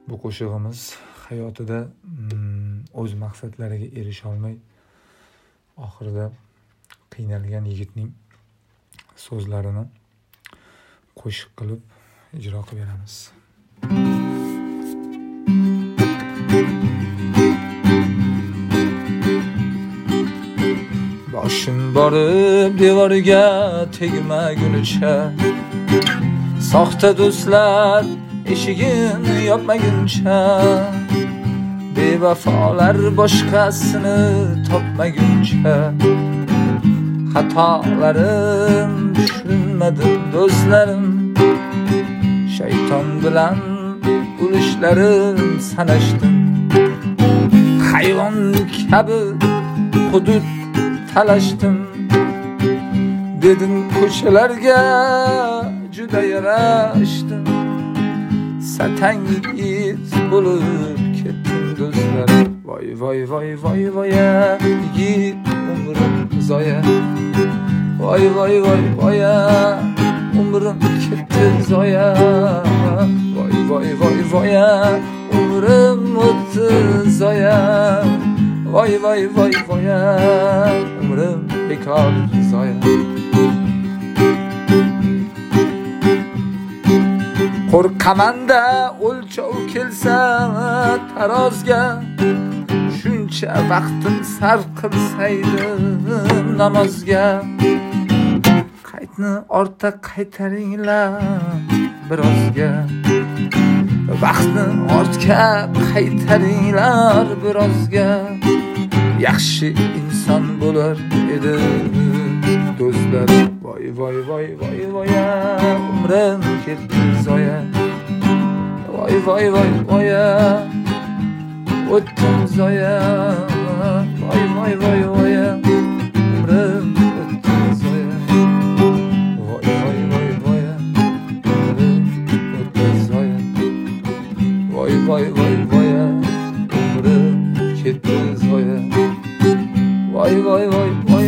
Bu qo'shig'imiz hayotida o'z maqsadlariga erisha olmay oxirida qiynalgan yigitning so'zlarini qo'shiq qilib ijro qilib beramiz. Boshing borib devoriga tegmagunicha, soxta do'stlar eshigini yopmaguncha, bevafolar boshqasini topmaguncha, xatolarim tushunmadim do'stlarim, shayton bilan ulushlarim sanashdim, hayvon kabi hudud talashdim, dedim ko'chalarga juda yarashdim, satangiz bo'lib ketdim do'stlar. Voy voy voy voy voy yigit umrim zoya, voy voy voy voy umrim ketdi zoya, voy voy voy voy umrim o'tdi zoya, voy voy voy voy umrim bekor zoya. Qo'rqamanda o'lchov kelsa tarozga, shuncha vaqtim sarf qilsaydim namozga. Qaytni ortga qaytaringlar birozga, vaqtni ortga qaytaringlar birozga. Yaxshi inson bo'lar edi do'stlar. Voy voy voy voy voy umrim ketdi zoya, voy voy voy voy o'tdim zoya, voy voy voy voy umrim o'tdi zoya, voy voy voy voy umrim o'tdi zoya, voy voy voy voy umrim ketdi zoya, voy voy voy voy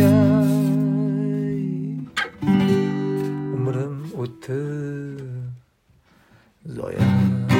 umrim o'tdi zoya.